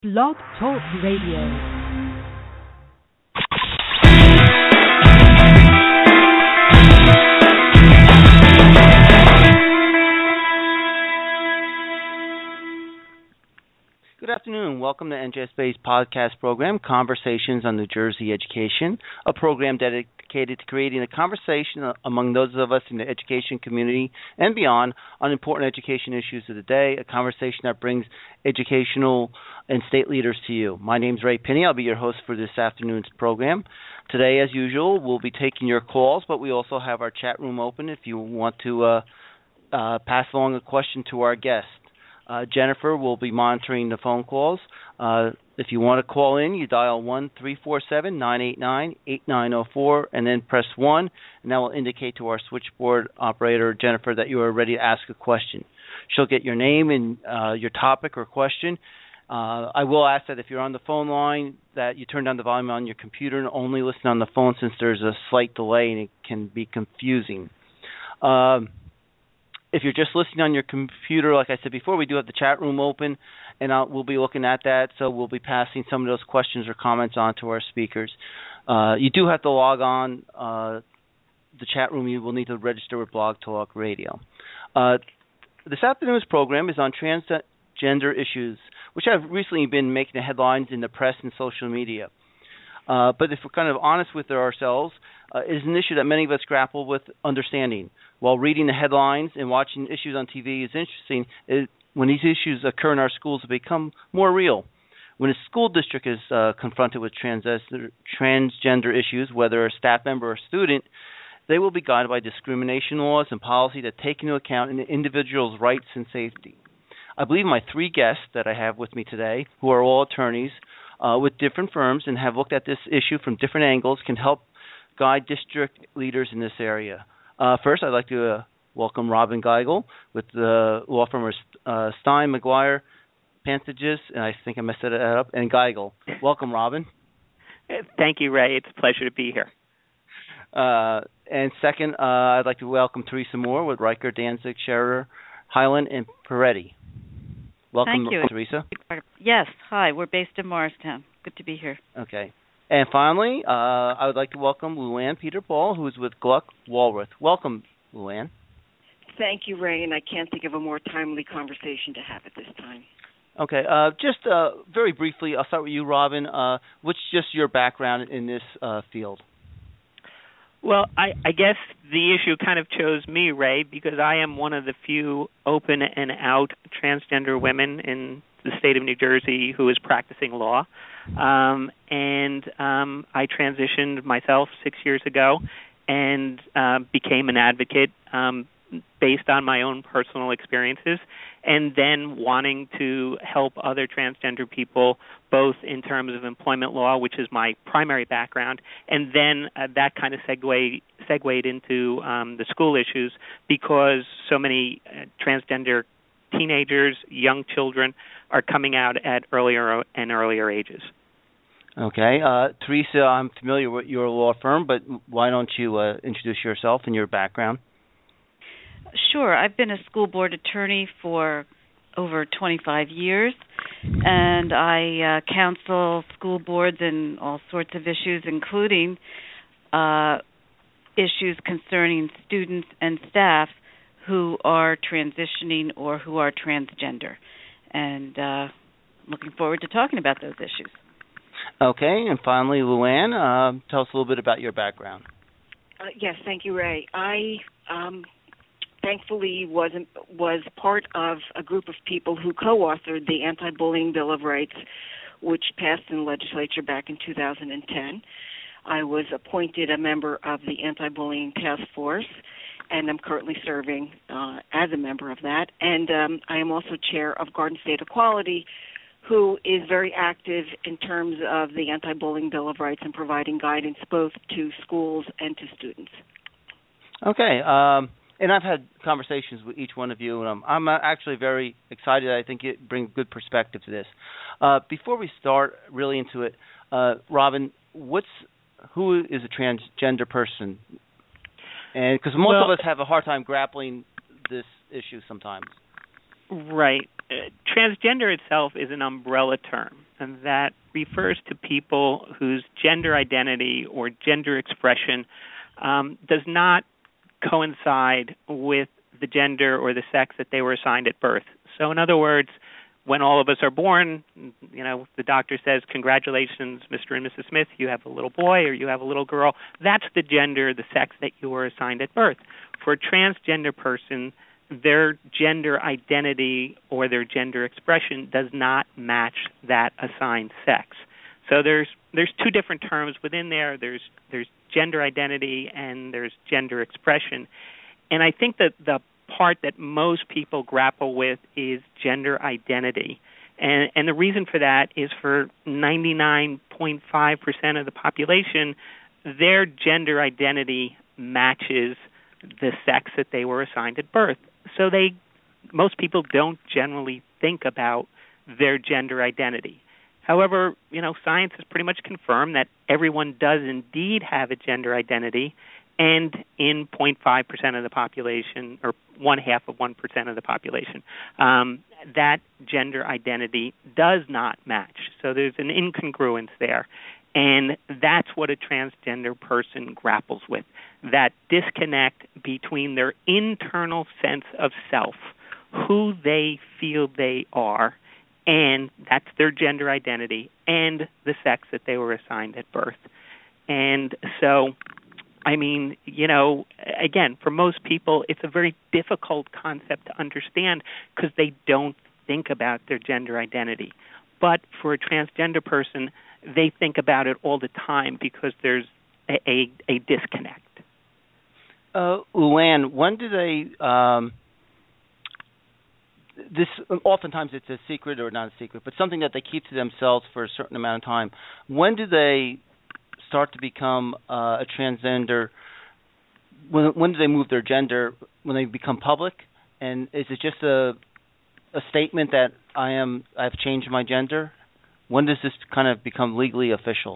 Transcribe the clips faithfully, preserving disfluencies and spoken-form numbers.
Blog Talk Radio. Good afternoon. Welcome to N J S Bay's podcast program, Conversations on New Jersey Education, a program dedicated to creating a conversation among those of us in the education community and beyond on important education issues of the day, a conversation that brings educational and state leaders to you. My name is Ray Pinney. I'll be your host for this afternoon's program. Today, as usual, we'll be taking your calls, but we also have our chat room open if you want to uh, uh, pass along a question to our guest. Uh, Jennifer will be monitoring the phone calls. Uh, if you want to call in, you dial one three four seven, nine eight nine, eight nine zero four and then press one, and that will indicate to our switchboard operator, Jennifer, that you are ready to ask a question. She'll get your name and uh, your topic or question. Uh, I will ask that if you're on the phone line that you turn down the volume on your computer and only listen on the phone since there's a slight delay and it can be confusing. Um, If you're just listening on your computer, like I said before, we do have the chat room open, and I'll, we'll be looking at that, so we'll be passing some of those questions or comments on to our speakers. Uh, you do have to log on uh, the chat room. You will need to register with Blog Talk Radio. Uh, this afternoon's program is on transgender issues, which have recently been making the headlines in the press and social media. Uh, but if we're kind of honest with ourselves, uh, it is an issue that many of us grapple with understanding. While reading the headlines and watching issues on T V is interesting, it, when these issues occur in our schools, they become more real. When a school district is uh, confronted with transgender, transgender issues, whether a staff member or student, they will be guided by discrimination laws and policy that take into account an individual's rights and safety. I believe my three guests that I have with me today, who are all attorneys uh, with different firms and have looked at this issue from different angles, can help guide district leaders in this area. Uh, first, I'd like to uh, welcome Robin Geigel with the law firm of uh, Stein, McGuire, Pantages, and I think I messed that up, and Geigel. Welcome, Robin. Thank you, Ray. It's a pleasure to be here. Uh, and second, uh, I'd like to welcome Teresa Moore with Riker, Danzig, Scherer, Highland, and Peretti. Welcome, Thank you. Teresa. Yes. Hi. We're based in Morristown. Good to be here. Okay. And finally, uh, I would like to welcome Luann Peter-Paul, who is with Gluck Walworth. Welcome, Luann. Thank you, Ray, and I can't think of a more timely conversation to have at this time. Okay, uh, just uh, very briefly, I'll start with you, Robin. Uh, what's just your background in this uh, field? Well, I, I guess the issue kind of chose me, Ray, because I am one of the few open and out transgender women in the state of New Jersey who is practicing law. Um, and um, I transitioned myself six years ago and uh, became an advocate um, based on my own personal experiences, and then wanting to help other transgender people both in terms of employment law, which is my primary background, and then uh, that kind of segue, segued into um, the school issues because so many uh, transgender teenagers, young children, are coming out at earlier and earlier ages. Okay. Uh, Teresa, I'm familiar with your law firm, but why don't you uh, introduce yourself and your background? Sure. I've been a school board attorney for over twenty-five years, and I uh, counsel school boards in all sorts of issues, including uh, issues concerning students and staff who are transitioning or who are transgender. And uh, looking forward to talking about those issues. Okay, and finally, Luann, uh, tell us a little bit about your background. Uh, yes, thank you, Ray. I um, thankfully was was part of a group of people who co-authored the Anti-Bullying Bill of Rights, which passed in the legislature back in two thousand ten. I was appointed a member of the Anti-Bullying Task Force, and I'm currently serving uh, as a member of that. And um, I am also chair of Garden State Equality, who is very active in terms of the Anti-Bullying Bill of Rights and providing guidance both to schools and to students. Okay, um, and I've had conversations with each one of you, and I'm, I'm actually very excited. I think it brings good perspective to this. Uh, before we start really into it, uh, Robin, what's who is a transgender person? And because most well, of us have a hard time grappling this issue sometimes. Right. Uh, transgender itself is an umbrella term. that refers to people whose gender identity or gender expression um, does not coincide with the gender or the sex that they were assigned at birth. So in other words, when all of us are born, you know, the doctor says, congratulations, Mister and Missus Smith, you have a little boy or you have a little girl. That's the gender, the sex that you were assigned at birth. For a transgender person, their gender identity or their gender expression does not match that assigned sex. So there's there's two different terms within there. There's there's gender identity and there's gender expression. And I think that the part that most people grapple with is gender identity. And, and the reason for that is for ninety-nine point five percent of the population, their gender identity matches the sex that they were assigned at birth. So they, most people don't generally think about their gender identity. However, you know, science has pretty much confirmed that everyone does indeed have a gender identity, and in zero point five percent of the population, or one half of one percent of the population, um, that gender identity does not match. So there's an incongruence there. And that's what a transgender person grapples with, that disconnect between their internal sense of self, who they feel they are, and that's their gender identity, and the sex that they were assigned at birth. And so, I mean, you know, again, for most people, it's a very difficult concept to understand because they don't think about their gender identity. But for a transgender person, they think about it all the time because there's a, a, a disconnect. Uh, Luann, when do they, um, this, oftentimes it's a secret or not a secret, but something that they keep to themselves for a certain amount of time. When do they start to become uh, a transgender? When, when do they move their gender? When they become public? And is it just a, a statement that I am, I've changed my gender? When does this kind of become legally official?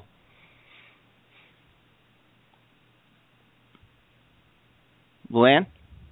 Luann?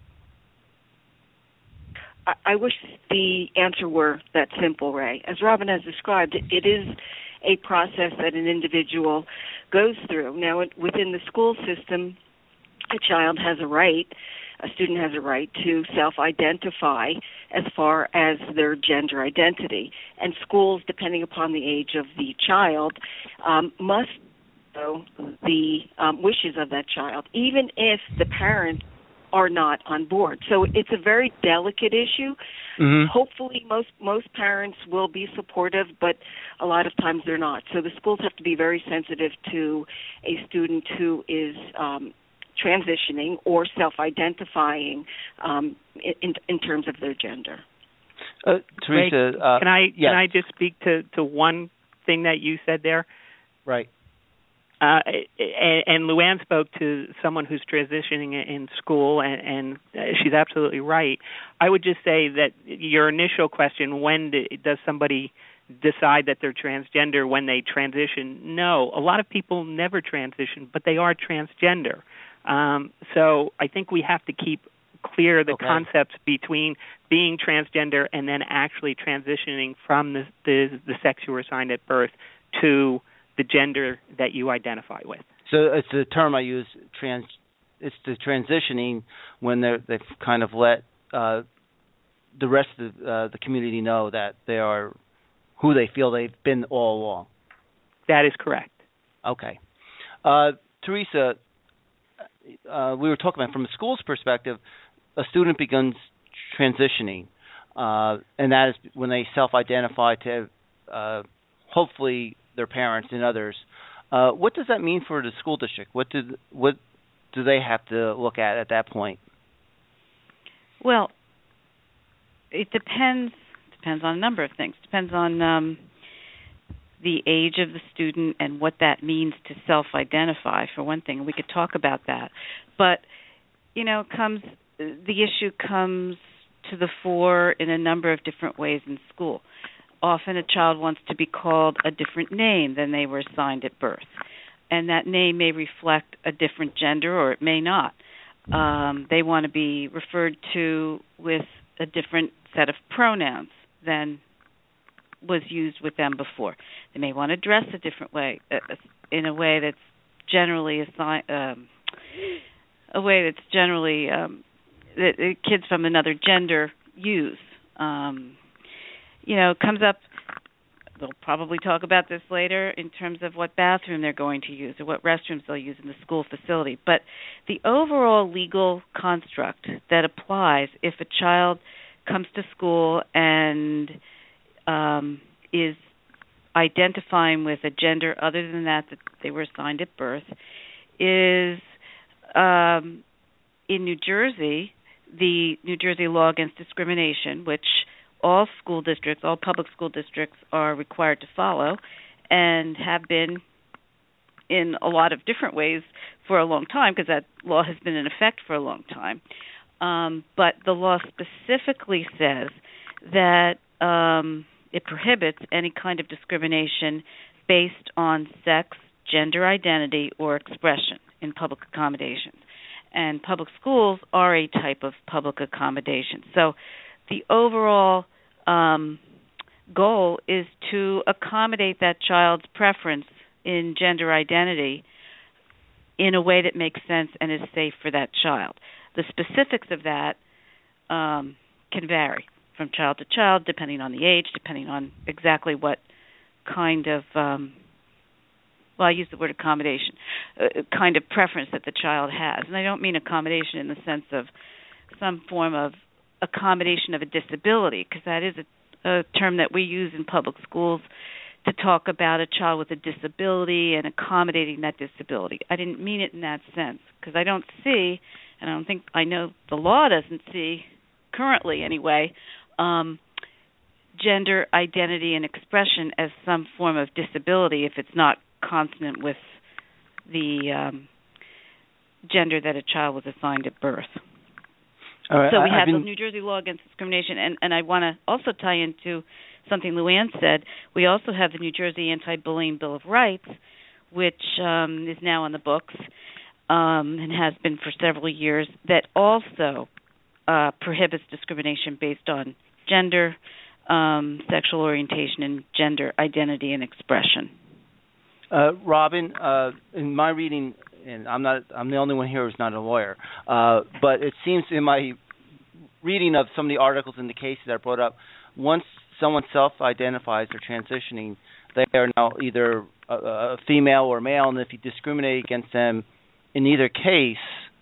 I, I wish the answer were that simple, Ray. As Robin has described, it, it is a process that an individual goes through. Now, it, within the school system, a child has a right, a student has a right to self-identify as far as their gender identity. And schools, depending upon the age of the child, um, must know the um, wishes of that child, even if the parents are not on board. So it's a very delicate issue. Mm-hmm. Hopefully most most parents will be supportive, but a lot of times they're not. So the schools have to be very sensitive to a student who is um, transitioning or self-identifying um, in, in terms of their gender. Uh, Teresa, Ray, uh, can I yes. can I just speak to, to one thing that you said there? Right. Uh, and, and Luann spoke to someone who's transitioning in school, and, and she's absolutely right. I would just say that your initial question, when do, does somebody decide that they're transgender when they transition? No, a lot of people never transition, but they are transgender. Um, so I think we have to keep clear the okay. concepts between being transgender and then actually transitioning from the, the, the sex you were assigned at birth to the gender that you identify with. So it's the term I use, trans. It's the transitioning when they're, they've kind of let uh, the rest of uh, the community know that they are who they feel they've been all along. That is correct. Okay. Uh, Teresa, uh, we were talking about from a school's perspective, a student begins transitioning, uh, and that is when they self-identify to uh, hopefully their parents and others. Uh, what does that mean for the school district? What do what do they have to look at at that point? Well, it depends depends on a number of things. Depends on um, the age of the student and what that means to self-identify. For one thing, we could talk about that. But you know, comes the issue comes to the fore in a number of different ways in school. Often a child wants to be called a different name than they were assigned at birth. And that name may reflect a different gender or it may not. Um, they want to be referred to with a different set of pronouns than was used with them before. They may want to dress a different way, uh, in a way that's generally assigned, um, a way that's generally um, that kids from another gender use. Um, you know, it comes up. They'll probably talk about this later in terms of what bathroom they're going to use or what restrooms they'll use in the school facility. But the overall legal construct that applies if a child comes to school and um, is identifying with a gender other than that that they were assigned at birth is um, in New Jersey, the New Jersey law against discrimination, which all school districts, all public school districts are required to follow and have been in a lot of different ways for a long time because that law has been in effect for a long time. Um, but the law specifically says that um, it prohibits any kind of discrimination based on sex, gender identity, or expression in public accommodations. And public schools are a type of public accommodation. So the overall um, goal is to accommodate that child's preference in gender identity in a way that makes sense and is safe for that child. The specifics of that um, can vary from child to child, depending on the age, depending on exactly what kind of, um, well, I use the word accommodation, uh, kind of preference that the child has. And I don't mean accommodation in the sense of some form of accommodation of a disability, because that is a, a term that we use in public schools to talk about a child with a disability and accommodating that disability. I didn't mean it in that sense, because I don't see, and I don't think, I know the law doesn't see, currently anyway, um, gender identity and expression as some form of disability if it's not consonant with the um, gender that a child was assigned at birth. Right, so we I, have been... the New Jersey law against discrimination, and, and I want to also tie into something Luann said. We also have the New Jersey Anti-Bullying Bill of Rights, which um, is now on the books um, and has been for several years, that also uh, prohibits discrimination based on gender, um, sexual orientation, and gender identity and expression. Uh, Robin, uh, in my reading, and I'm not, I'm the only one here who's not a lawyer, uh, but it seems in my reading of some of the articles in the cases that are brought up, once someone self-identifies or transitioning, they are now either a, a female or male, and if you discriminate against them in either case,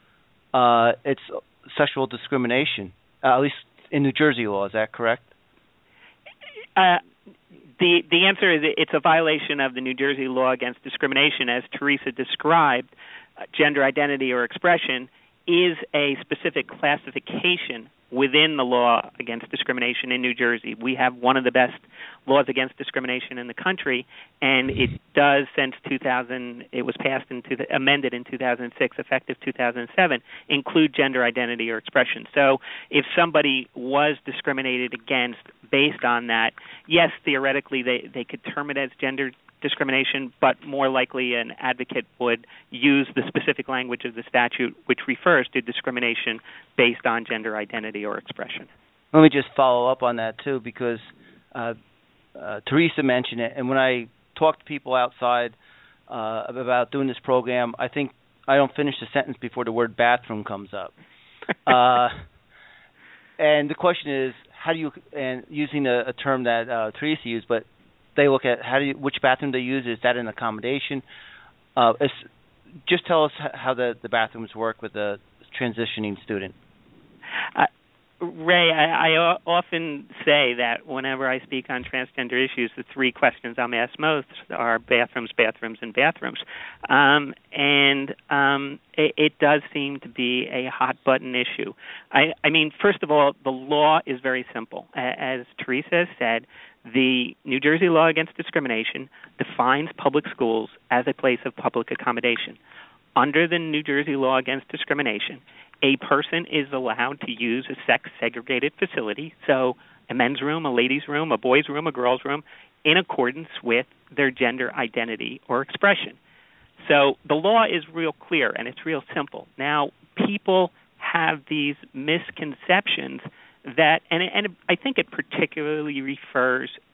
uh, it's sexual discrimination, uh, at least in New Jersey law. Is that correct? Uh, the the answer is it's a violation of the New Jersey law against discrimination, as Teresa described. Uh, gender identity or expression is a specific classification within the law against discrimination in New Jersey. We have one of the best laws against discrimination in the country, and it does, since two thousand, it was passed and amended in two thousand six, effective two thousand seven, include gender identity or expression. So if somebody was discriminated against based on that, yes, theoretically they, they could term it as gender discrimination, but more likely an advocate would use the specific language of the statute which refers to discrimination based on gender identity or expression. Let me just follow up on that too, because uh, uh, Teresa mentioned it, and when I talk to people outside uh, about doing this program, I think I don't finish the sentence before the word bathroom comes up. uh, and the question is, how do you, and using a, a term that uh, Teresa used, but they look at how do you, which bathroom they use. Is that an accommodation? Uh, just tell us how the, the bathrooms work with a transitioning student. Uh, Ray, I, I often say that whenever I speak on transgender issues, the three questions I'm asked most are bathrooms, bathrooms, and bathrooms. Um, and um, it, it does seem to be a hot-button issue. I, I mean, first of all, the law is very simple. As Teresa said, the New Jersey law against discrimination defines public schools as a place of public accommodation. Under the New Jersey law against discrimination, a person is allowed to use a sex-segregated facility, so a men's room, a ladies' room, a boys' room, a girls' room, in accordance with their gender identity or expression. So the law is real clear, and it's real simple. Now, people have these misconceptions that, and, and I think it particularly refers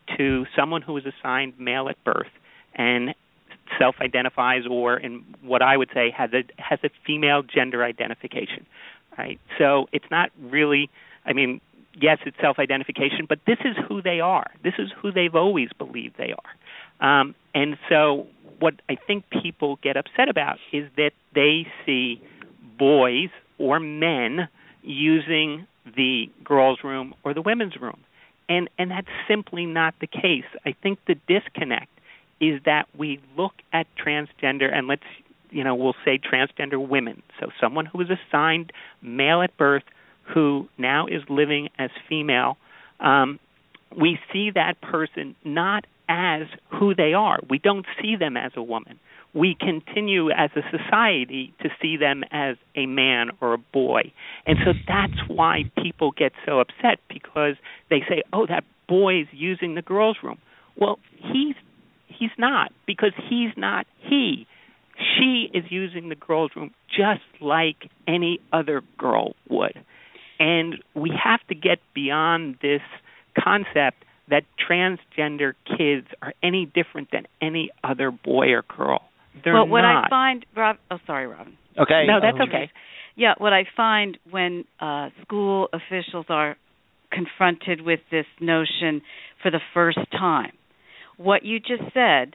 to someone who is assigned male at birth and self-identifies, or in what I would say has a has a female gender identification, right? So it's not really, I mean, yes, it's self-identification, but this is who they are. This is who they've always believed they are. Um, and so what I think people get upset about is that they see boys or men using the girls' room or the women's room. And and that's simply not the case. I think the disconnect is that we look at transgender, and let's, you know, we'll say transgender women. So someone who was assigned male at birth who now is living as female, um, we see that person not as who they are. We don't see them as a woman. We continue as a society to see them as a man or a boy. And so that's why people get so upset, because they say, oh, that boy's using the girls' room. Well, he's he's not, because he's not he. She is using the girls' room just like any other girl would. And we have to get beyond this concept that transgender kids are any different than any other boy or girl. They're well, what not. I find, Rob, oh, sorry, Robin. Okay. No, that's um, okay. Yeah, what I find when uh, school officials are confronted with this notion for the first time, what you just said,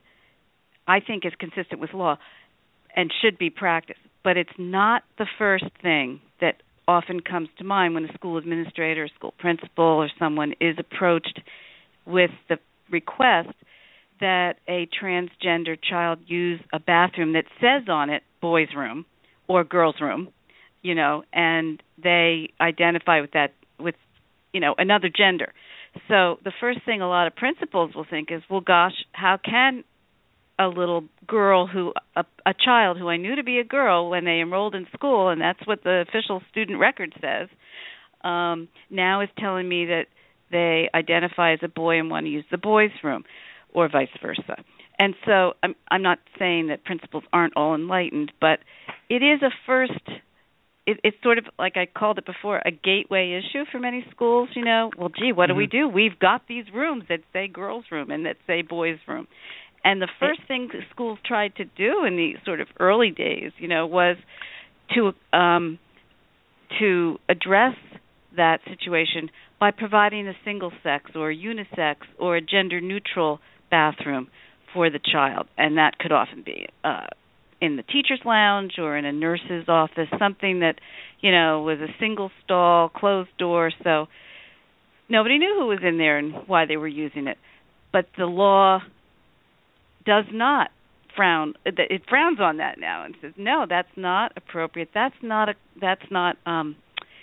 I think is consistent with law and should be practiced, but it's not the first thing that often comes to mind when a school administrator, school principal, or someone is approached with the request that a transgender child use a bathroom that says on it boys' room or girls' room, you know, and they identify with that, with, you know, another gender. So the first thing a lot of principals will think is, well, gosh, how can a little girl who, a, a child who I knew to be a girl when they enrolled in school, and that's what the official student record says, um, now is telling me that they identify as a boy and want to use the boys' room, or vice versa. And so I'm, I'm not saying that principals aren't all enlightened, but it is a first, it, it's sort of like I called it before, a gateway issue for many schools, you know. Well, gee, what mm-hmm. do we do? We've got these rooms that say girls' room and that say boys' room. And the first thing that schools tried to do in the sort of early days, you know, was to um, to address that situation by providing a single-sex or a unisex or a gender-neutral bathroom for the child. And that could often be uh, in the teacher's lounge or in a nurse's office, something that, you know, was a single stall, closed door, so nobody knew who was in there and why they were using it. But the law does not frown, it frowns on that now and says, no, that's not appropriate. That's not, a, that's not, um,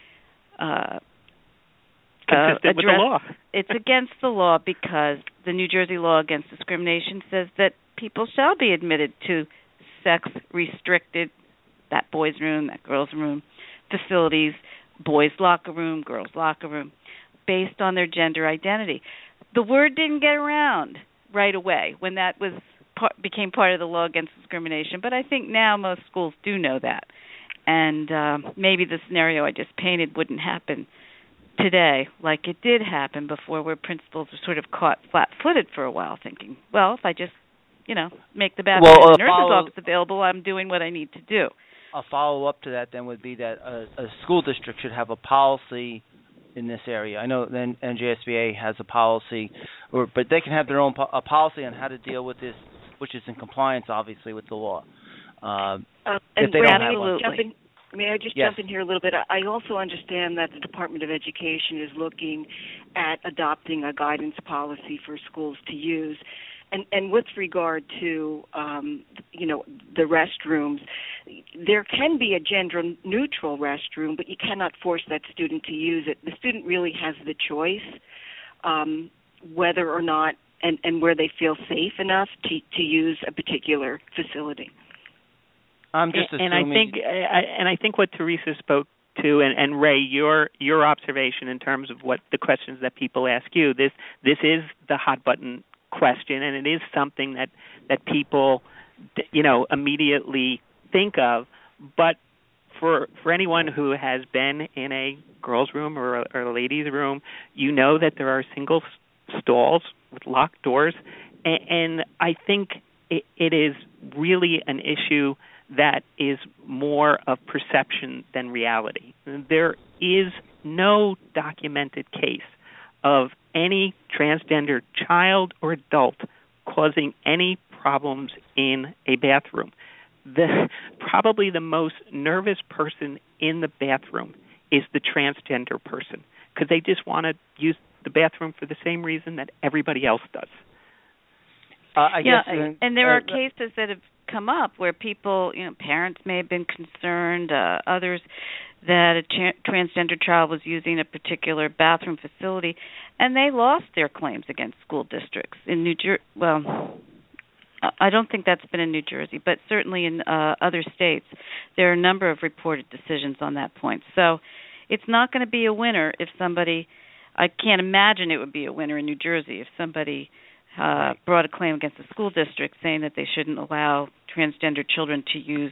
uh, consistent uh, with the law. It's against the law because the New Jersey law against discrimination says that people shall be admitted to sex-restricted, that boys' room, that girls' room, facilities, boys' locker room, girls' locker room, based on their gender identity. The word didn't get around right away when that was part, became part of the law against discrimination, but I think now most schools do know that. And uh, maybe the scenario I just painted wouldn't happen today like it did happen before, where principals were sort of caught flat-footed for a while thinking, well, if I just, you know, make the bathroom well, in the nurse's follow- office available, I'm doing what I need to do. A follow-up to that then would be that a, a school district should have a policy in this area. I know then N J S B A has a policy, or but they can have their own po- a policy on how to deal with this, which is in compliance, obviously, with the law. Uh, uh, if they Ray, don't may have I one. jump in, may I just yes. jump in here a little bit? I also understand that the Department of Education is looking at adopting a guidance policy for schools to use. And, and with regard to, um, you know, the restrooms, there can be a gender-neutral restroom, but you cannot force that student to use it. The student really has the choice um, whether or not and, and where they feel safe enough to, to use a particular facility. I'm just and, assuming. and I think, I, and I think what Teresa spoke to, and, and Ray, your your observation in terms of what the questions that people ask you, this this is the hot button question, and it is something that that people, you know, immediately think of. But for for anyone who has been in a girls' room or a, or a ladies' room, you know that there are single stalls with locked doors, and, and I think it, it is really an issue that is more of perception than reality. There is no documented case of any transgender child or adult causing any problems in a bathroom. The, probably the most nervous person in the bathroom is the transgender person, because they just want to use the bathroom for the same reason that everybody else does. Uh, I yeah, guess, uh, and there uh, are cases that have come up where people, you know, parents may have been concerned, uh, others that a tra- transgender child was using a particular bathroom facility, and they lost their claims against school districts in New Jersey. Well, I don't think that's been in New Jersey, but certainly in uh, other states, there are a number of reported decisions on that point. So it's not going to be a winner if somebody, I can't imagine it would be a winner in New Jersey if somebody uh, brought a claim against the school district saying that they shouldn't allow transgender children to use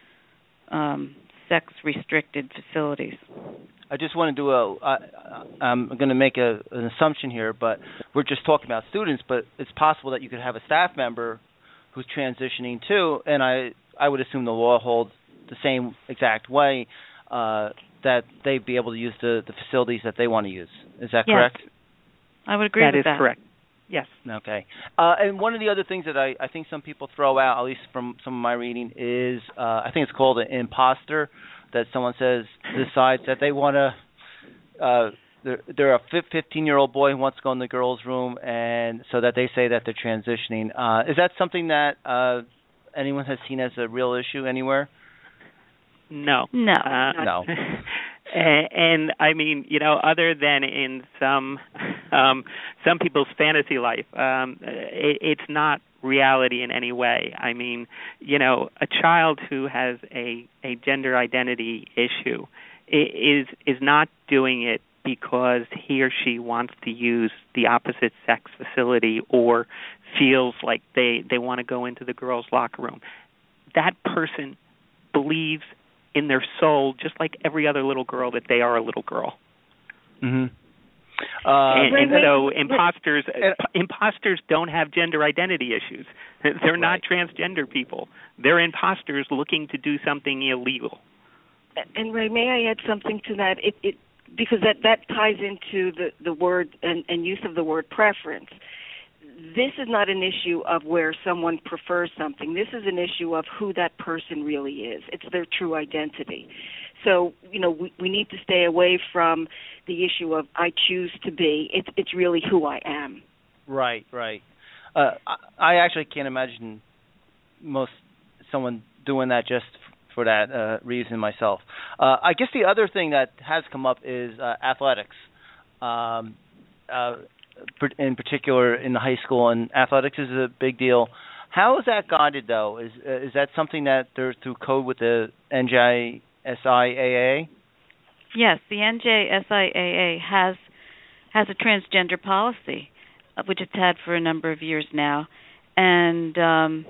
um, sex-restricted facilities. I just want to do a, uh, I'm going to make a, an assumption here, but we're just talking about students, but it's possible that you could have a staff member who's transitioning too, and I, I would assume the law holds the same exact way, uh, that they'd be able to use the, the facilities that they want to use. Is that yes. correct? I would agree that with that. That is correct. Yes. Okay. Uh, and one of the other things that I, I think some people throw out, at least from some of my reading, is uh, I think it's called an imposter, that someone says, decides that they want to, uh, they're, they're a fifteen-year-old boy who wants to go in the girls' room, and so that they say that they're transitioning. Uh, is that something that uh, anyone has seen as a real issue anywhere? No. No. Uh, no. And, and I mean, you know, other than in some um, some people's fantasy life, um, it, it's not reality in any way. I mean, you know, a child who has a, a gender identity issue is is not doing it because he or she wants to use the opposite sex facility or feels like they, they want to go into the girls' locker room. That person believes in their soul, just like every other little girl, that they are a little girl. Mm-hmm. Uh, and, and wait, so wait, imposters wait. imposters don't have gender identity issues. They're not Right. transgender people. They're imposters looking to do something illegal. And Ray, may I add something to that? It, it because that, that ties into the, the word and, and use of the word preference. This is not an issue of where someone prefers something. This is an issue of who that person really is. It's their true identity. So, you know, we, we need to stay away from the issue of I choose to be. It's it's really who I am. Right, right. Uh, I, I actually can't imagine most someone doing that just f- for that uh, reason myself. Uh, I guess the other thing that has come up is uh, athletics. Um, uh, in particular in the high school, and athletics is a big deal. How is that guided, though? Is uh, is that something that they're through code with the N J S I A A? Yes, the N J S I A A has has a transgender policy, uh, which it's had for a number of years now, and um,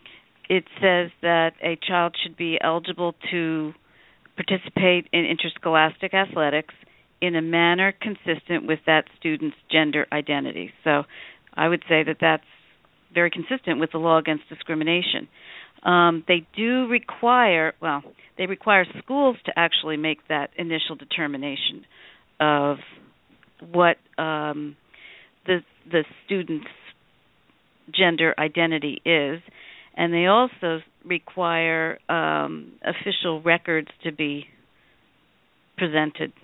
it says that a child should be eligible to participate in interscholastic athletics in a manner consistent with that student's gender identity. So I would say that that's very consistent with the law against discrimination. Um, they do require, well, they require schools to actually make that initial determination of what um, the the student's gender identity is, and they also require um, official records to be presented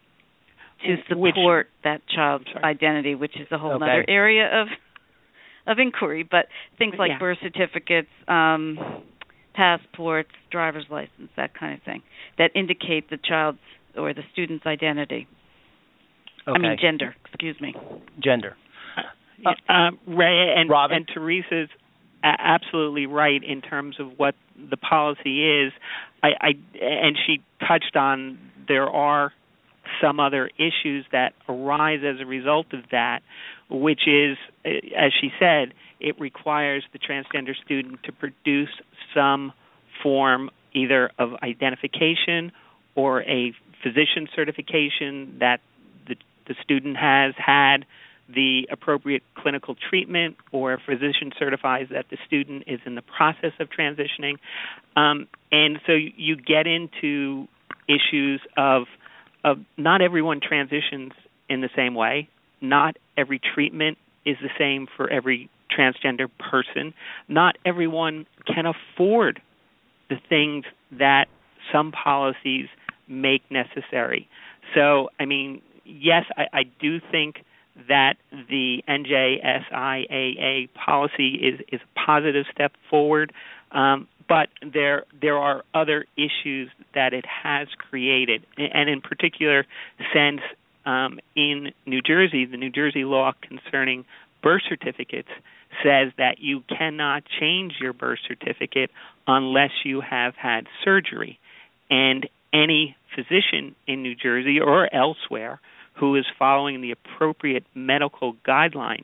to support Which, that child's identity, which is a whole okay. other area of of inquiry. But things like yeah. birth certificates, um, passports, driver's license, that kind of thing, that indicate the child's or the student's identity. Okay. I mean, gender. Excuse me. Gender. Uh, uh, Ray and, Robin? and Teresa's a- absolutely right in terms of what the policy is. I, I and she touched on there are some other issues that arise as a result of that, which is, as she said, it requires the transgender student to produce some form either of identification or a physician certification that the, the student has had the appropriate clinical treatment, or a physician certifies that the student is in the process of transitioning. Um, and so you get into issues of, of not everyone transitions in the same way. Not every treatment is the same for every transgender person. Not everyone can afford the things that some policies make necessary. So, I mean, yes, I, I do think that the N J S I A A policy is, is a positive step forward, um, but there there are other issues that it has created, and in particular, since um, in New Jersey, the New Jersey law concerning birth certificates says that you cannot change your birth certificate unless you have had surgery, and any physician in New Jersey or elsewhere who is following the appropriate medical guidelines,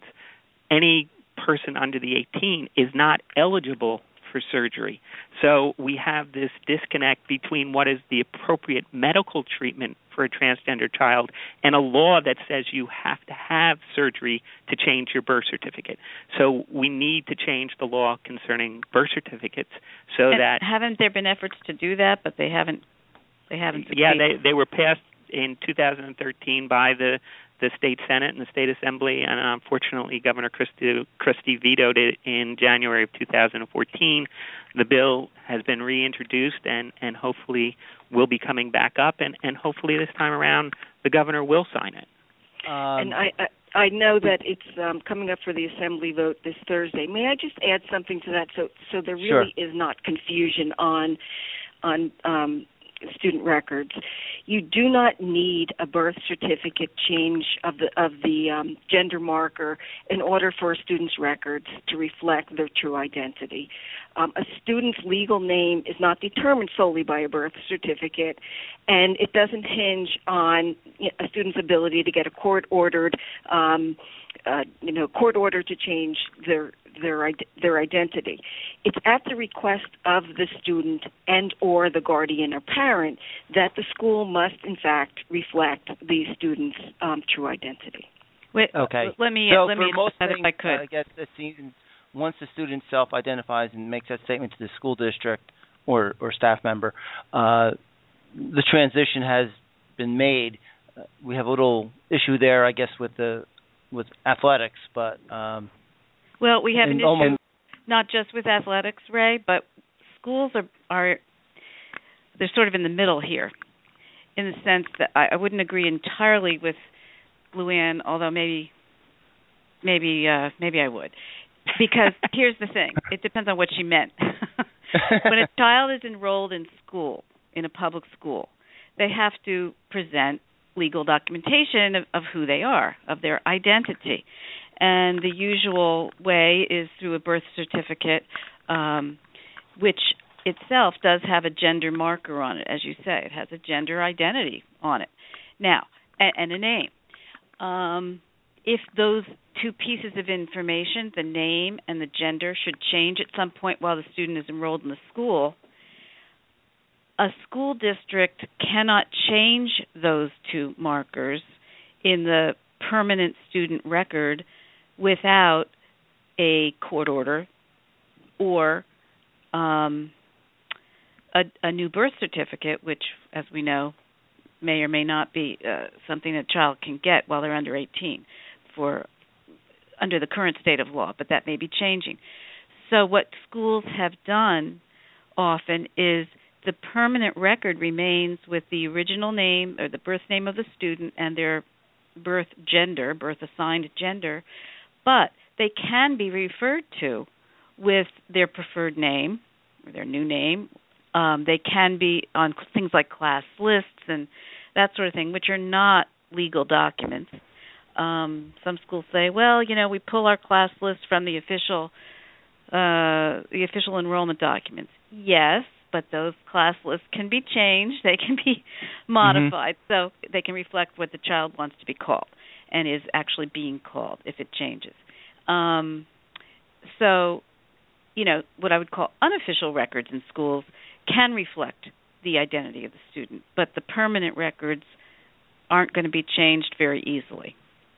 any person under the eighteen is not eligible for surgery. So we have this disconnect between what is the appropriate medical treatment for a transgender child and a law that says you have to have surgery to change your birth certificate. So we need to change the law concerning birth certificates so and that... Haven't there been efforts to do that, but they haven't they haven't succeeded? Yeah, they, they were passed in two thousand thirteen by the, the state Senate and the state Assembly, and unfortunately Governor Christie, Christie vetoed it in January of two thousand fourteen. The bill has been reintroduced and, and hopefully will be coming back up, and, and hopefully this time around the governor will sign it. Um, and I, I I know that it's um, coming up for the Assembly vote this Thursday. May I just add something to that, so so there really sure. is not confusion on on um, student records. You do not need a birth certificate change of the of the um, gender marker in order for a student's records to reflect their true identity. Um, a student's legal name is not determined solely by a birth certificate, and it doesn't hinge on a student's ability to get a court-ordered, um, uh, you know, court order to change their their their identity. It's at the request of the student and or the guardian or parent that the school must, in fact, reflect the student's um, true identity. Wait, okay. Let me so let for me most add things, if I could. I guess it seems once the student self-identifies and makes that statement to the school district or, or staff member, uh, the transition has been made. Uh, we have a little issue there, I guess, with the with athletics, but um, well, we have an issue almost, not just with athletics, Ray, but schools are are they're sort of in the middle here, in the sense that I, I wouldn't agree entirely with Luann, although maybe maybe uh, maybe I would. Because here's the thing, it depends on what she meant. When a child is enrolled in school, in a public school, they have to present legal documentation of, of who they are, of their identity. And the usual way is through a birth certificate, um, which itself does have a gender marker on it, as you say. It has a gender identity on it. Now, and, and a name. Um, if those two pieces of information, the name and the gender, should change at some point while the student is enrolled in the school, a school district cannot change those two markers in the permanent student record without a court order or um, a, a new birth certificate, which, as we know, may or may not be uh, something a child can get while they're under eighteen for under the current state of law, but that may be changing. So what schools have done often is the permanent record remains with the original name or the birth name of the student and their birth gender, birth assigned gender, but they can be referred to with their preferred name or their new name. Um, they can be on things like class lists and that sort of thing, which are not legal documents. Um, some schools say, well, you know, we pull our class list from the official uh, the official enrollment documents. Yes, but those class lists can be changed. They can be modified, mm-hmm. so they can reflect what the child wants to be called and is actually being called if it changes. Um, so, you know, what I would call unofficial records in schools can reflect the identity of the student, but the permanent records aren't going to be changed very easily.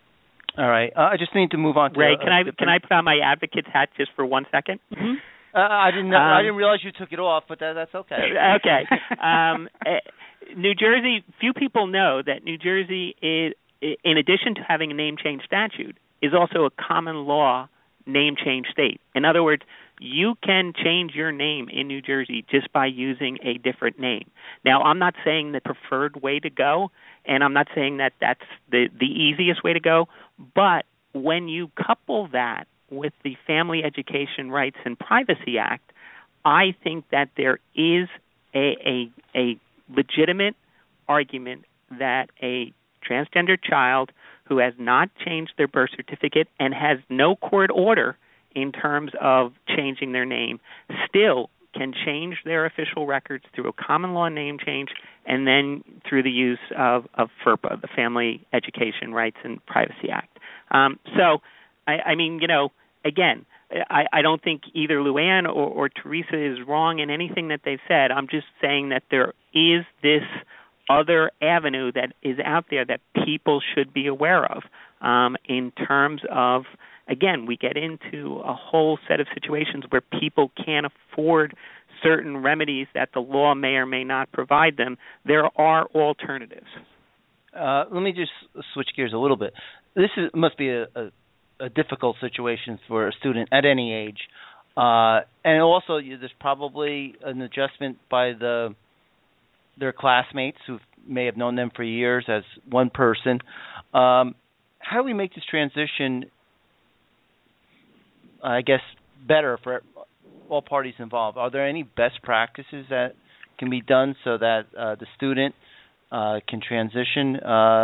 All right. Uh, I just need to move on to Ray. Uh, can I different... can I put on my advocate's hat just for one second? Mm-hmm. Uh, I didn't know, um, I didn't realize you took it off, but that, that's okay. Okay. Um, New Jersey. Few people know that New Jersey is, in addition to having a name change statute, is also a common law name change state. In other words, you can change your name in New Jersey just by using a different name. Now, I'm not saying the preferred way to go, and I'm not saying that that's the, the easiest way to go, but when you couple that with the Family Education Rights and Privacy Act, I think that there is a, a, a legitimate argument that a transgender child who has not changed their birth certificate and has no court order in terms of changing their name still can change their official records through a common law name change and then through the use of, of FERPA, the Family Education Rights and Privacy Act. Um, so, I, I mean, you know, again, I, I don't think either Luann or, or Teresa is wrong in anything that they've said. I'm just saying that there is this other avenue that is out there that people should be aware of um, in terms of, again, we get into a whole set of situations where people can't afford certain remedies that the law may or may not provide them. There are alternatives. Uh, let me just switch gears a little bit. This is, must be a, a, a difficult situation for a student at any age. Uh, and also, you, there's probably an adjustment by the their classmates who may have known them for years as one person. Um, how do we make this transition, I guess, better for all parties involved? Are there any best practices that can be done so that uh, the student uh, can transition uh,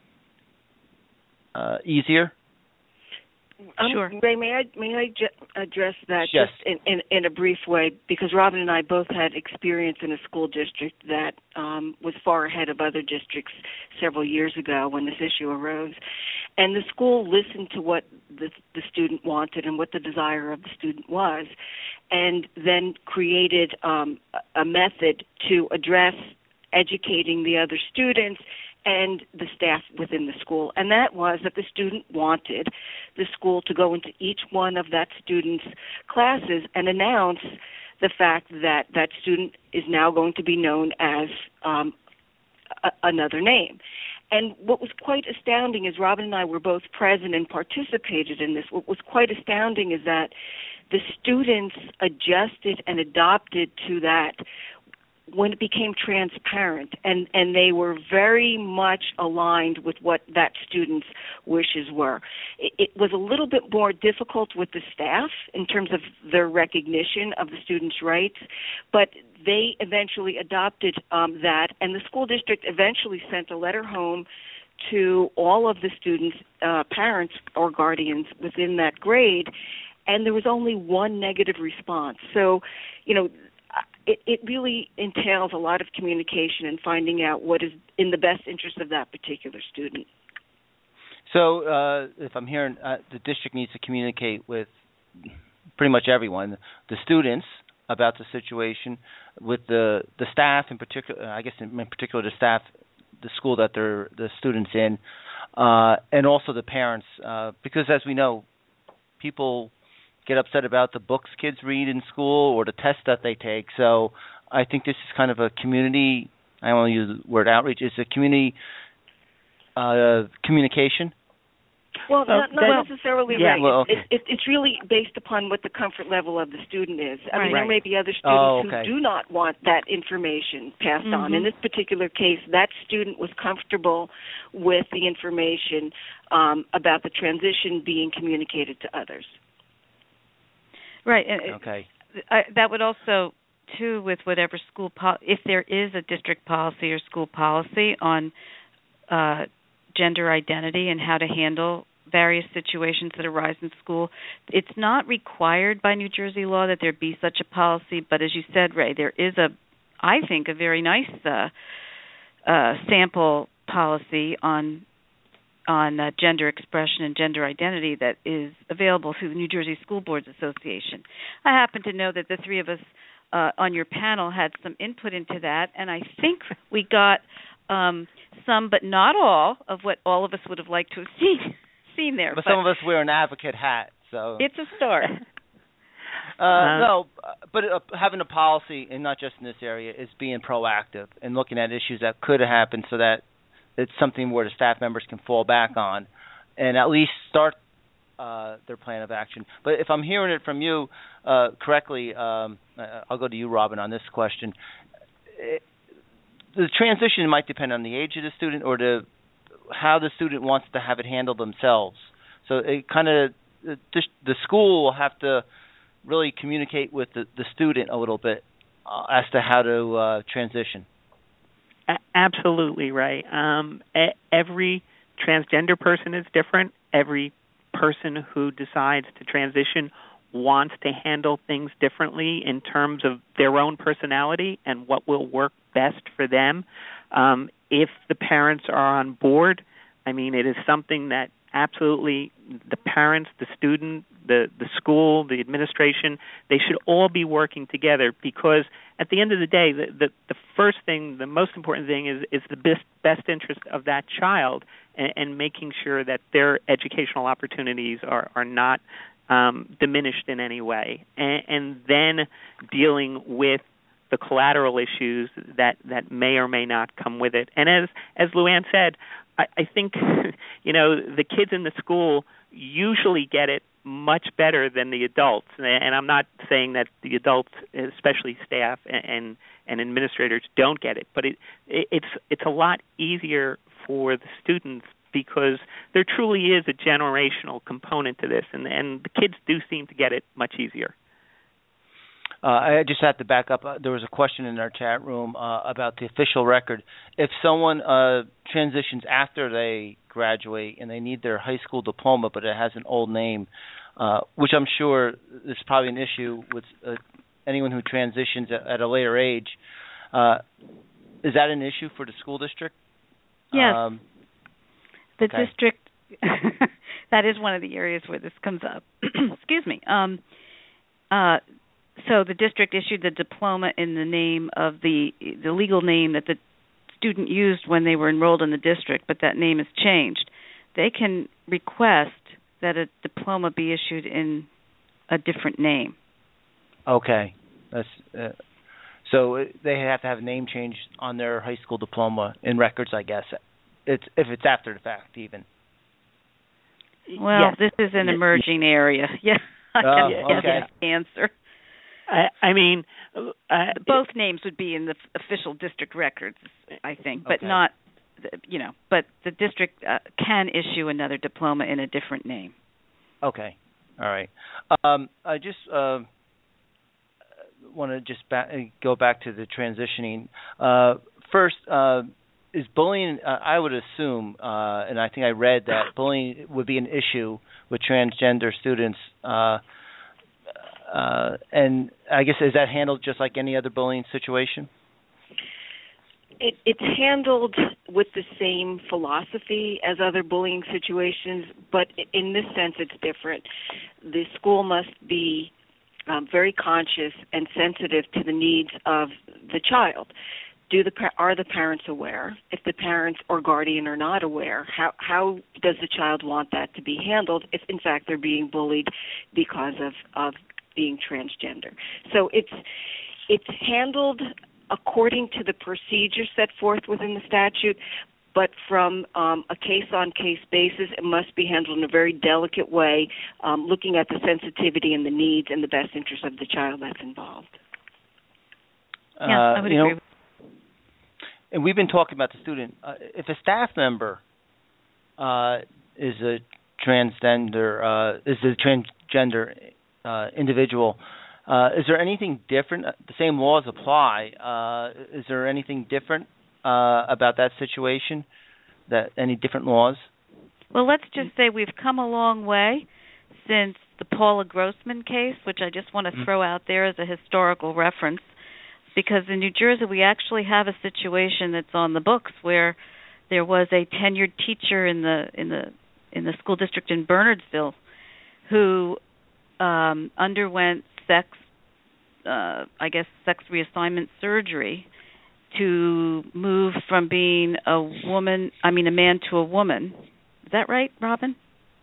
uh, easier? Um, Sure. Ray, may I may I ju- address that Yes. just in, in, in a brief way? Because Robin and I both had experience in a school district that um, was far ahead of other districts several years ago when this issue arose. And the school listened to what the, the student wanted and what the desire of the student was, and then created um, a a method to address educating the other students and the staff within the school. And that was that the student wanted the school to go into each one of that student's classes and announce the fact that that student is now going to be known as um, a- another name. And what was quite astounding is Robin and I were both present and participated in this. What was quite astounding is that the students adjusted and adopted to that when it became transparent, and, and they were very much aligned with what that student's wishes were. It, it was a little bit more difficult with the staff in terms of their recognition of the student's rights, but they eventually adopted um, that, and the school district eventually sent a letter home to all of the students' uh, parents or guardians within that grade, and there was only one negative response. So, you know, It, it really entails a lot of communication and finding out what is in the best interest of that particular student. So, uh, if I'm hearing, uh, the district needs to communicate with pretty much everyone, the students about the situation, with the the staff in particular. I guess in particular the staff, the school that they're the students in, uh, and also the parents, uh, because as we know, people get upset about the books kids read in school or the tests that they take. So I think this is kind of a community, I don't want to use the word outreach, it's a community uh, communication. Well, Well, not, not that- necessarily yeah, right. well, okay. it, it, it's really based upon what the comfort level of the student is. I mean, Right. there may be other students Oh, okay. who do not want that information passed on. Mhm. In this particular case, that student was comfortable with the information um, about the transition being communicated to others. Right. And it- Okay. I, that would also, too, with whatever school po- if there is a district policy or school policy on uh, gender identity and how to handle various situations that arise in school, it's not required by New Jersey law that there be such a policy. But as you said, Ray, there is a, I think, a very nice uh, uh, sample policy on on uh, gender expression and gender identity that is available through the New Jersey School Boards Association. I happen to know that the three of us uh, on your panel had some input into that, and I think we got um, some, but not all, of what all of us would have liked to have seen. seen there. But, but some of us wear an advocate hat, so it's a start. uh, uh, no, but uh, having a policy, and not just in this area, is being proactive and looking at issues that could have happened, so that it's something where the staff members can fall back on, and at least start uh, their plan of action. But if I'm hearing it from you uh, correctly, um, I'll go to you, Robin, on this question. It, the transition might depend on the age of the student or the how the student wants to have it handled themselves. So it kind of the, the school will have to really communicate with the, the student a little bit uh, as to how to uh, transition. A- absolutely right. Um, a- every transgender person is different. Every person who decides to transition wants to handle things differently in terms of their own personality and what will work best for them. Um, if the parents are on board, I mean, it is something that absolutely the parents, the student, the, the school, the administration, they should all be working together, because at the end of the day, the, the, the first thing, the most important thing is, is the best, best interest of that child, and, and making sure that their educational opportunities are, are not um, diminished in any way, and, and then dealing with the collateral issues that, that may or may not come with it. And as as Luann said, I, I think, you know, the kids in the school usually get it much better than the adults. And I'm not saying that the adults, especially staff and and administrators, don't get it, but it, it it's it's a lot easier for the students, because there truly is a generational component to this, and and the kids do seem to get it much easier. Uh, I just have to back up. Uh, there was a question in our chat room uh, about the official record. If someone uh, transitions after they graduate and they need their high school diploma, but it has an old name, uh, which I'm sure is probably an issue with uh, anyone who transitions at, at a later age, uh, is that an issue for the school district? Yes. Um, the okay. district, that is one of the areas where this comes up. Excuse me. Um, uh, So the district issued the diploma in the name of the the legal name that the student used when they were enrolled in the district, but that name has changed. They can request that a diploma be issued in a different name. Okay. That's, uh, so they have to have a name change on their high school diploma in records, I guess, it's if it's after the fact even. Well, yes. This is an emerging area. Yeah, I Oh, have okay. the answer. I, I mean, uh, both names would be in the f- official district records, I think, but Okay. not, you know, but the district uh, can issue another diploma in a different name. Okay, all right. Um, I just uh, want to just ba- go back to the transitioning. Uh, first, uh, is bullying, uh, I would assume, uh, and I think I read that bullying would be an issue with transgender students. Uh, Uh, and I guess, is that handled just like any other bullying situation? It, it's handled with the same philosophy as other bullying situations, but in this sense it's different. The school must be um, very conscious and sensitive to the needs of the child. Do the are the parents aware? If the parents or guardian are not aware, how how does the child want that to be handled if in fact they're being bullied because of, of being transgender? So it's it's handled according to the procedure set forth within the statute, but from um, a case-on-case basis, it must be handled in a very delicate way, um, looking at the sensitivity and the needs and the best interest of the child that's involved. Yeah, uh, I would you agree. know, and we've been talking about the student. Uh, if a staff member uh, is a transgender, uh, is a transgender uh, individual, uh, is there anything different? The same laws apply. Uh, is there anything different uh, about that situation? That any different laws? Well, let's just say we've come a long way since the Paula Grossman case, which I just want to throw out there as a historical reference. Because in New Jersey, we actually have a situation that's on the books where there was a tenured teacher in the in the in the school district in Bernardsville who um, underwent sex, uh, I guess, sex reassignment surgery to move from being a woman, I mean, a man to a woman. Is that right, Robin?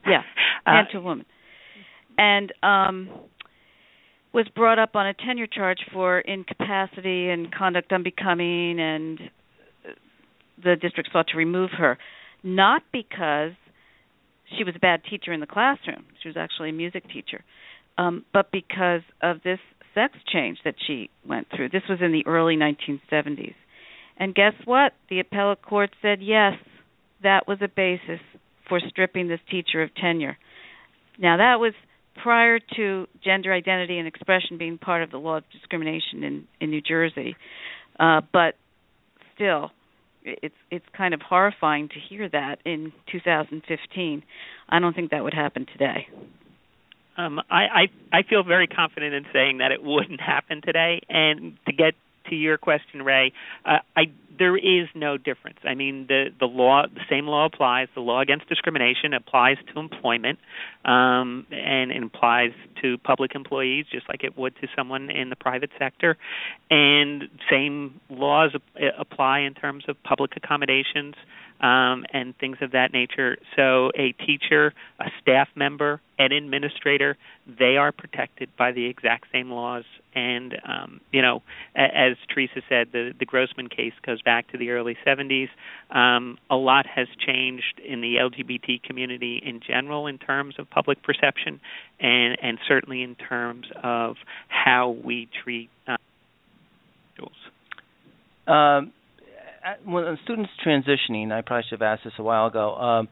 Yeah, man uh, to woman. And um, was brought up on a tenure charge for incapacity and conduct unbecoming, and the district sought to remove her, not because she was a bad teacher in the classroom. She was actually a music teacher, um, but because of this sex change that she went through. This was in the early nineteen seventies. And guess what? The appellate court said yes, that was a basis for stripping this teacher of tenure. Now, that was prior to gender identity and expression being part of the law of discrimination in, in New Jersey. Uh, but still, it's it's kind of horrifying to hear that in two thousand fifteen. I don't think that would happen today. Um, I, I I feel very confident in saying that it wouldn't happen today. And to get to your question, Ray, uh, I there is no difference. I mean, the the law, the same law applies. The law against discrimination applies to employment, um, and it applies to public employees just like it would to someone in the private sector. And same laws apply in terms of public accommodations um, and things of that nature. So a teacher, a staff member, an administrator, they are protected by the exact same laws. And, um, you know, as Teresa said, the, the Grossman case goes back to the early seventies. Um, a lot has changed in the L G B T community in general in terms of public perception and, and certainly in terms of how we treat uh, individuals. Um, when a student's transitioning, I probably should have asked this a while ago, um,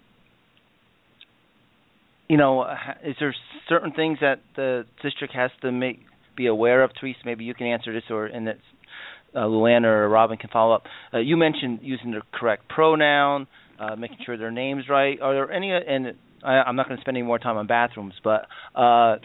you know, is there certain things that the district has to make be aware of? Teresa, maybe you can answer this, or and that uh, Luann or Robin can follow up. Uh, you mentioned using the correct pronoun, uh, making sure their name's right. Are there any? And I, I'm not going to spend any more time on bathrooms, but uh,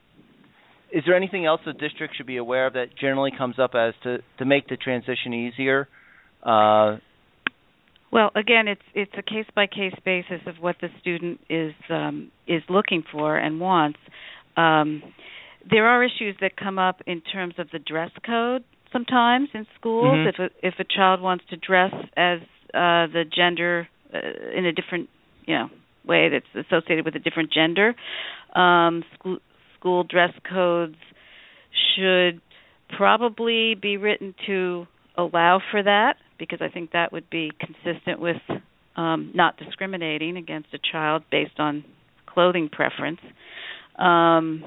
is there anything else the district should be aware of that generally comes up as to, to make the transition easier? Uh, Well, again, it's it's a case by case basis of what the student is um, is looking for and wants. Um, there are issues that come up in terms of the dress code sometimes in schools. Mm-hmm. If a, if a child wants to dress as uh, the gender uh, in a different you know way that's associated with a different gender, um, school school dress codes should probably be written to allow for that, because I think that would be consistent with um, not discriminating against a child based on clothing preference. Um,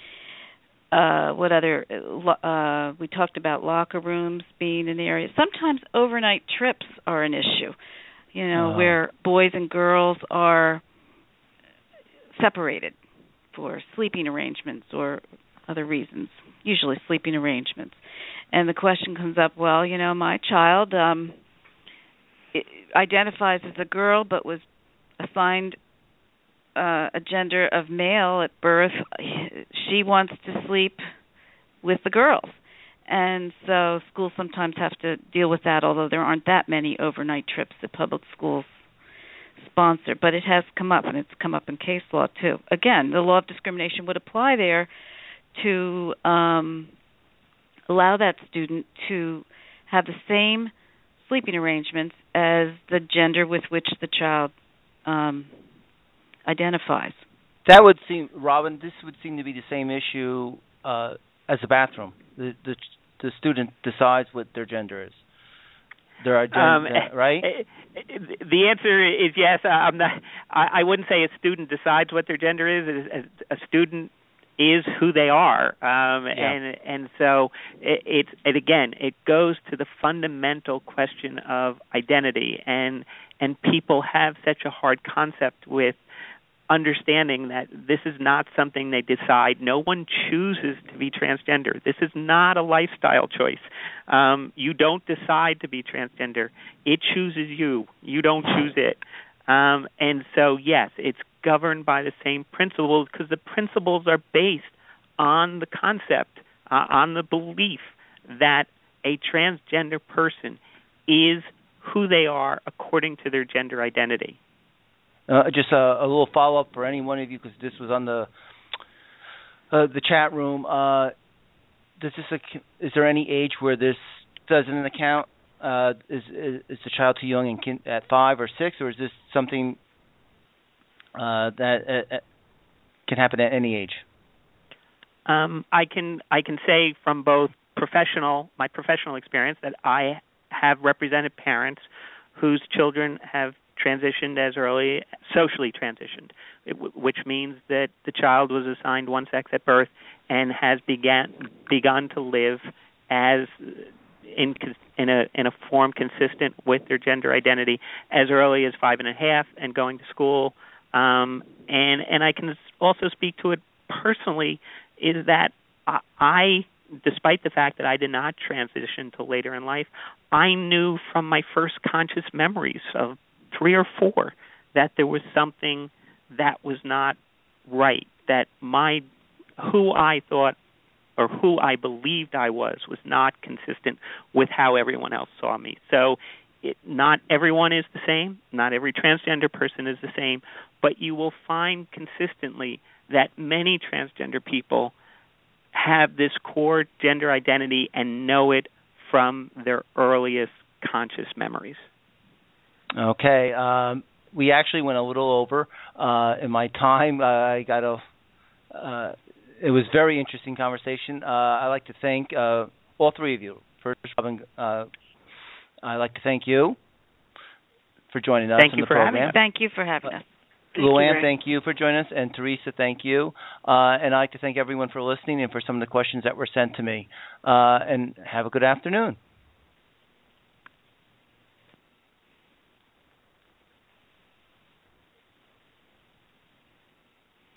uh, what other? Uh, we talked about locker rooms being an area. Sometimes overnight trips are an issue, you know, uh-huh. where boys and girls are separated for sleeping arrangements or other reasons, usually sleeping arrangements. And the question comes up, well, you know, my child um, identifies as a girl but was assigned uh, a gender of male at birth. She wants to sleep with the girls. And so schools sometimes have to deal with that, although there aren't that many overnight trips that public schools sponsor. But it has come up, and it's come up in case law, too. Again, the law of discrimination would apply there to um, allow that student to have the same sleeping arrangements as the gender with which the child um, identifies. That would seem, Robin, this would seem to be the same issue uh, as the bathroom. The, the the student decides what their gender is. Their identity, um, right? The answer is yes. I'm not. I, I wouldn't say a student decides what their gender is. A student is who they are, um, yeah. and and so it, it's it again it goes to the fundamental question of identity, and and people have such a hard concept with understanding that this is not something they decide. No one chooses to be transgender. This is not a lifestyle choice. Um, you don't decide to be transgender. It chooses you. You don't choose it. Um, and so, yes, it's governed by the same principles, because the principles are based on the concept, uh, on the belief that a transgender person is who they are according to their gender identity. Uh, just a, a little follow-up for any one of you, because this was on the uh, the chat room. Uh, does this is there any age where this doesn't account? Uh, is, is is the child too young and can, at five or six, or is this something uh, that uh, can happen at any age? Um, I can I can say from both professional my professional experience that I have represented parents whose children have transitioned as early, socially transitioned, it, which means that the child was assigned one sex at birth and has began begun to live as in in a in a form consistent with their gender identity as early as five and a half and going to school. Um, and and I can also speak to it personally. Is that I, despite the fact that I did not transition till later in life, I knew from my first conscious memories of three or four that there was something that was not right, that my who I thought or who I believed I was was not consistent with how everyone else saw me. So it, not everyone is the same, not every transgender person is the same, but you will find consistently that many transgender people have this core gender identity and know it from their earliest conscious memories. Okay. Um, we actually went a little over uh, in my time. Uh, I got a. Uh, it was a very interesting conversation. Uh, I'd like to thank uh, all three of you. First, Robin, uh, I'd like to thank you for joining us thank in you the for program. Having us. Thank you for having us. Thank Luann, you, thank you for joining us, and Teresa, thank you. Uh, and I'd like to thank everyone for listening and for some of the questions that were sent to me. Uh, and have a good afternoon.